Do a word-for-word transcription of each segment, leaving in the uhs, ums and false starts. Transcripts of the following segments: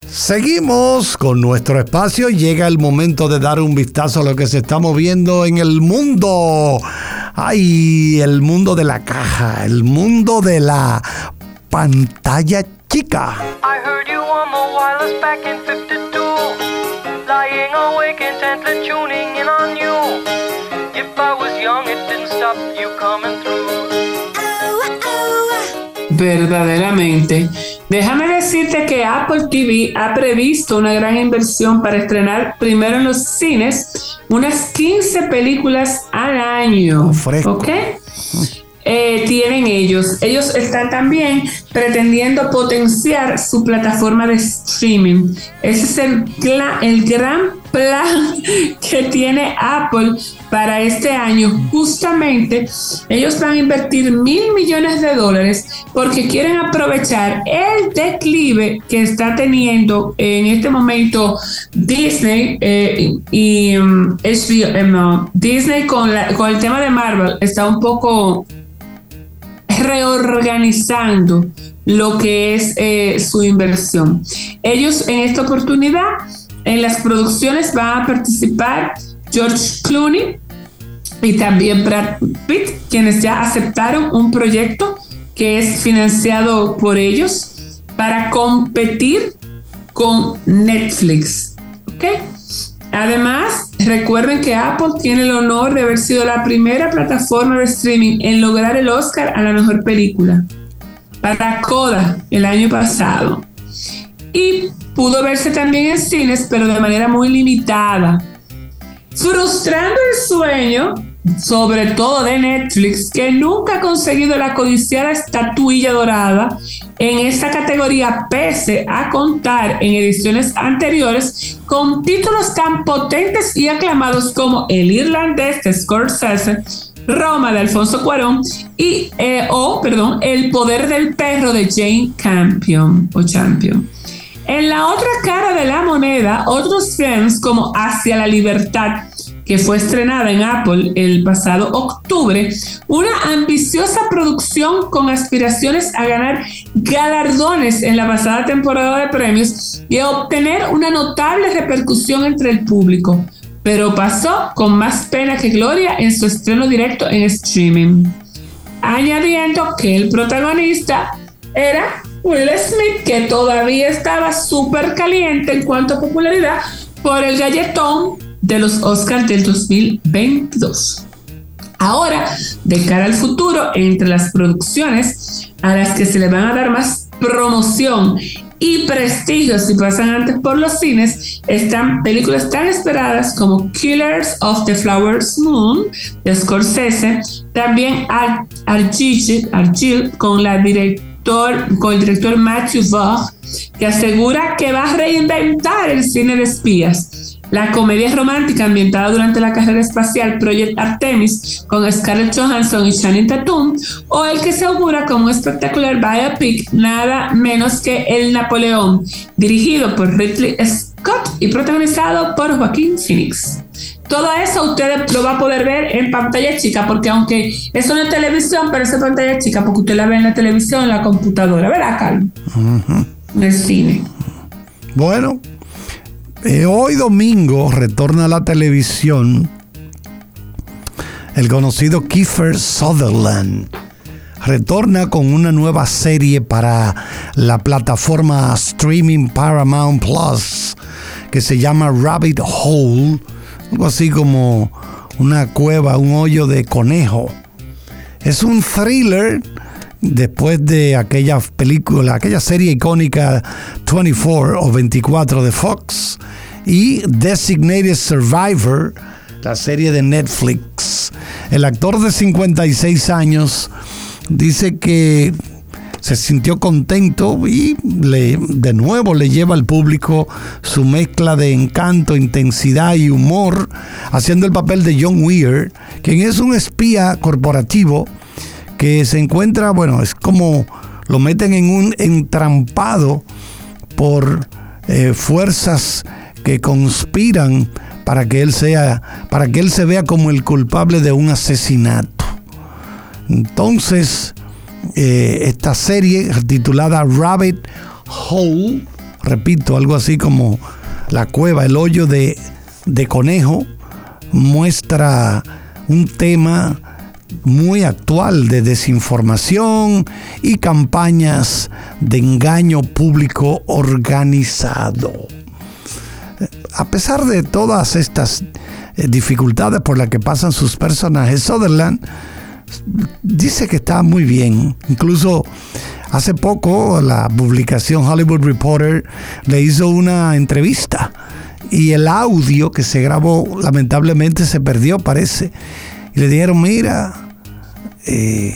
Seguimos con nuestro espacio. Llega el momento de dar un vistazo a lo que se está moviendo en el mundo. Ay, el mundo de la caja, el mundo de la pantalla chica. I heard you on the wireless back in fifty-two, lying awake intently tuning in on you. If I was young, it didn't stop you coming through. Verdaderamente. Déjame decirte que Apple T V ha previsto una gran inversión para estrenar primero en los cines unas quince películas al año. Fresco. ¿Ok? Eh, tienen ellos. Ellos están también pretendiendo potenciar su plataforma de streaming. Ese es el, el gran plan que tiene Apple para este año. Justamente, ellos van a invertir mil millones de dólares porque quieren aprovechar el declive que está teniendo en este momento Disney eh, y um, H B O. Eh, no, Disney con, la, con el tema de Marvel está un poco reorganizando lo que es eh, su inversión. Ellos en esta oportunidad en las producciones van a participar George Clooney y también Brad Pitt, quienes ya aceptaron un proyecto que es financiado por ellos para competir con Netflix. ¿Ok? Además, recuerden que Apple tiene el honor de haber sido la primera plataforma de streaming en lograr el Oscar a la mejor película para Coda el año pasado. Y pudo verse también en cines, pero de manera muy limitada, frustrando el sueño, sobre todo de Netflix, que nunca ha conseguido la codiciada estatuilla dorada en esta categoría, pese a contar en ediciones anteriores con títulos tan potentes y aclamados como El Irlandés de Scorsese, Roma de Alfonso Cuarón y eh, o, perdón, El Poder del Perro de Jane Campion o Champion. En la otra cara de la moneda, otros films como Hacia la Libertad, que fue estrenada en Apple el pasado octubre, una ambiciosa producción con aspiraciones a ganar galardones en la pasada temporada de premios y a obtener una notable repercusión entre el público, pero pasó con más pena que gloria en su estreno directo en streaming, añadiendo que el protagonista era Will Smith, que todavía estaba súper caliente en cuanto a popularidad por el galletón de los Oscars del dos mil veintidós. Ahora, de cara al futuro, entre las producciones a las que se le van a dar más promoción y prestigio si pasan antes por los cines, están películas tan esperadas como Killers of the Flower Moon de Scorsese, también Ar- Argylle, Argylle con la directora con el director Matthew Vaughn, que asegura que va a reinventar el cine de espías. La comedia romántica ambientada durante la carrera espacial Project Artemis con Scarlett Johansson y Channing Tatum, o el que se augura como un espectacular biopic nada menos que El Napoleón, dirigido por Ridley Scott y protagonizado por Joaquín Phoenix. Todo eso usted lo va a poder ver en pantalla chica, porque aunque es una televisión, pero es pantalla chica, porque usted la ve en la televisión, en la computadora, ¿verdad, Carlos? Uh-huh. En el cine. Bueno, eh, hoy domingo retorna a la televisión el conocido Kiefer Sutherland. Retorna con una nueva serie para la plataforma streaming Paramount Plus que se llama Rabbit Hole, algo así como una cueva, un hoyo de conejo. Es un thriller después de aquella película, aquella serie icónica veinticuatro o veinticuatro de Fox, y Designated Survivor, la serie de Netflix. El actor de cincuenta y seis años dice que se sintió contento y le, de nuevo le lleva al público su mezcla de encanto, intensidad y humor, haciendo el papel de John Weir, quien es un espía corporativo que se encuentra, bueno, es como lo meten en un entrampado por eh, fuerzas que conspiran para que él sea, para que él se vea como el culpable de un asesinato. Entonces, Eh, esta serie titulada Rabbit Hole repito, algo así como La Cueva, el hoyo de, de conejo, muestra un tema muy actual de desinformación y campañas de engaño público organizado. A pesar de todas estas dificultades por las que pasan sus personajes, Sutherland dice que está muy bien. Incluso hace poco la publicación Hollywood Reporter le hizo una entrevista y el audio que se grabó lamentablemente se perdió, parece. Y le dijeron, mira, eh,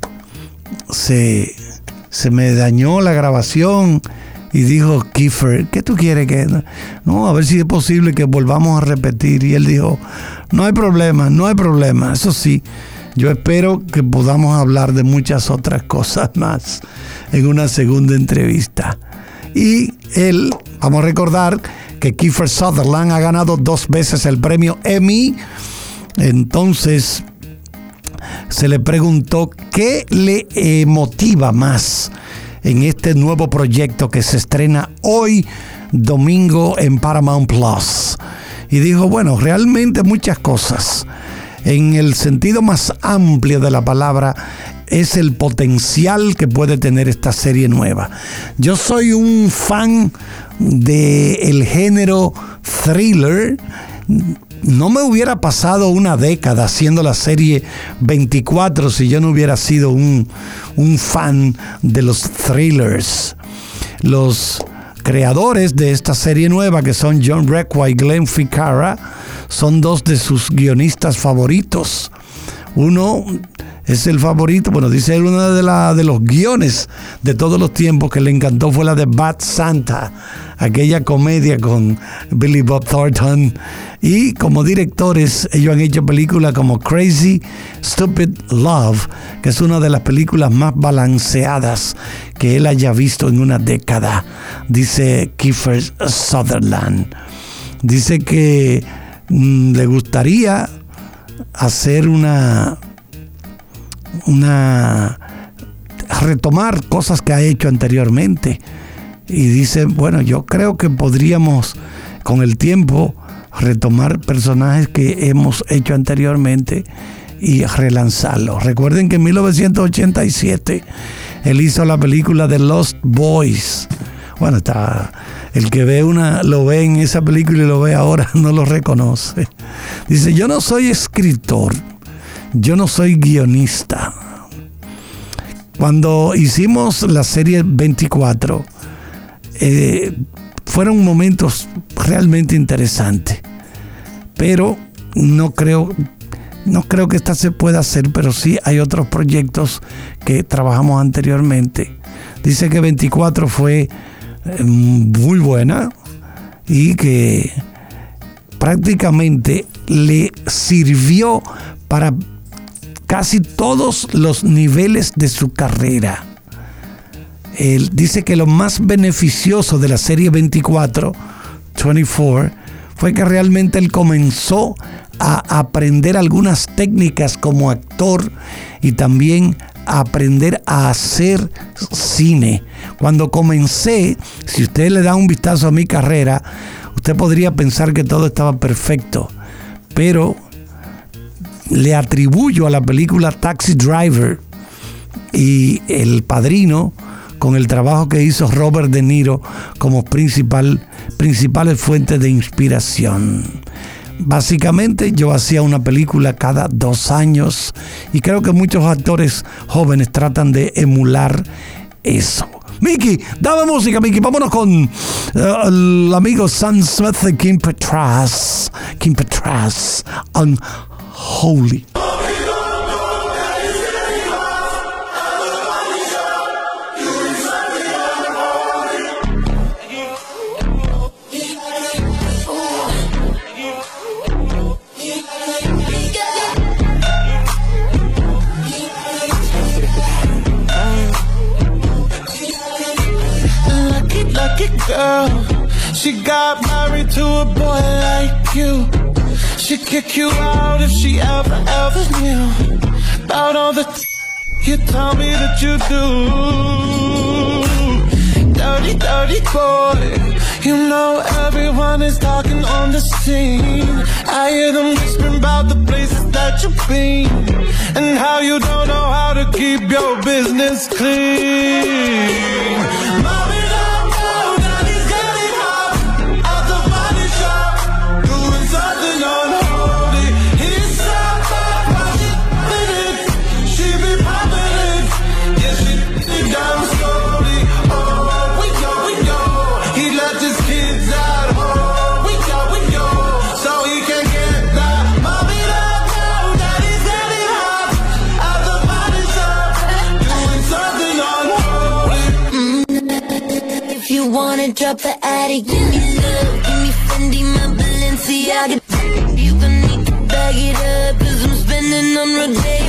se, se me dañó la grabación. Y dijo Kiefer, ¿qué tú quieres que...? No, a ver si es posible que volvamos a repetir. Y él dijo, no hay problema, no hay problema. Eso sí, yo espero que podamos hablar de muchas otras cosas más en una segunda entrevista. Y él, vamos a recordar que Kiefer Sutherland ha ganado dos veces el premio Emmy. Entonces se le preguntó qué le eh, motiva más en este nuevo proyecto que se estrena hoy domingo en Paramount Plus. Y dijo, bueno, realmente muchas cosas. En el sentido más amplio de la palabra, es el potencial que puede tener esta serie nueva. Yo soy un fan del género thriller. No me hubiera pasado una década haciendo la serie veinticuatro si yo no hubiera sido un, un fan de los thrillers. Los creadores de esta serie nueva, que son John Requa y Glenn Ficarra, son dos de sus guionistas favoritos. Uno es el favorito, bueno, dice él, uno de, la, de los guiones de todos los tiempos que le encantó fue la de Bad Santa, aquella comedia con Billy Bob Thornton. Y como directores, ellos han hecho películas como Crazy Stupid Love, que es una de las películas más balanceadas que él haya visto en una década, dice Kiefer Sutherland. Dice que mmm, le gustaría hacer una una retomar cosas que ha hecho anteriormente, y dice, bueno, yo creo que podríamos con el tiempo retomar personajes que hemos hecho anteriormente y relanzarlos. Recuerden que en mil novecientos ochenta y siete él hizo la película de Lost Boys. Bueno, está, el que ve una, lo ve en esa película y lo ve ahora, no lo reconoce. Dice, yo no soy escritor, yo no soy guionista. Cuando hicimos la serie veinticuatro, eh, fueron momentos realmente interesantes. Pero no creo, no creo que esta se pueda hacer, pero sí hay otros proyectos que trabajamos anteriormente. Dice que veinticuatro fue eh, muy buena y que prácticamente le sirvió para casi todos los niveles de su carrera. Él dice que lo más beneficioso de la serie veinticuatro, veinticuatro, fue que realmente él comenzó a aprender algunas técnicas como actor y también a aprender a hacer cine. Cuando comencé, si usted le da un vistazo a mi carrera, usted podría pensar que todo estaba perfecto, pero le atribuyo a la película Taxi Driver y El Padrino, con el trabajo que hizo Robert De Niro como principal, principales fuentes de inspiración. Básicamente yo hacía una película cada dos años y creo que muchos actores jóvenes tratan de emular eso. Mickey, dame música, Mickey. Vámonos con uh, el amigo Sam Smith de Kim Petras. Kim Petras, Unholy. Girl, she got married to a boy like you. She'd kick you out if she ever, ever knew about all the t- you tell me that you do. Girl, dirty, dirty boy. You know everyone is talking on the scene. I hear them whispering about the places that you've been, and how you don't know how to keep your business clean. Mommy, don't know that he's getting hot at the body shop, doing something unholy. He's so bad, why she popping it? She be popping it, yeah, she it down slowly. Oh, we go, we go. He left his kids at home. We go, we go, so he can get that. Mommy, don't know that he's getting hot at the body shop, doing something unholy. If you wanna drop the attic, give me love, give me Fendi, my Balenciaga. You gon' need to bag it up, cause I'm spending on Rodeo.